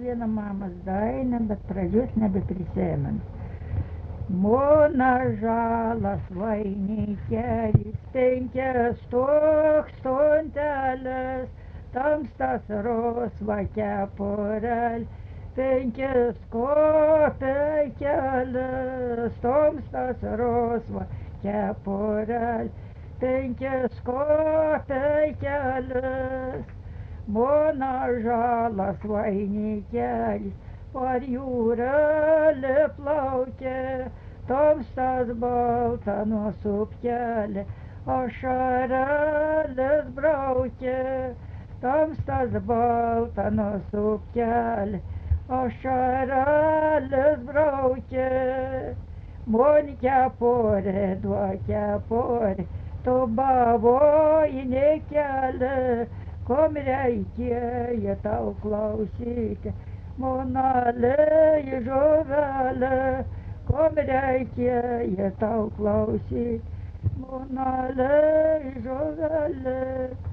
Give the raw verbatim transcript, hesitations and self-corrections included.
vieną mamos dainą, bet pradžios nebeprisimenu. Mona žalas vainikelis, penkias tūkstantelis, tamstas rusva kepurel, penkis kopekelis, tamstas rusva kepurel, penkis kopekelis. Mona žalas vainikelis, par jūrelį plaukė, tamstas balta nuo suknelė, ašareles braukė, tamstas balta nuo suknelė, ašareles braukė. Mon kepurė, duo kepurė, tu bavoji kelią, kom reikėjo tau klausyti, monalė žuvelė, kom reikėjo tau klausyti, monalė žuvelė.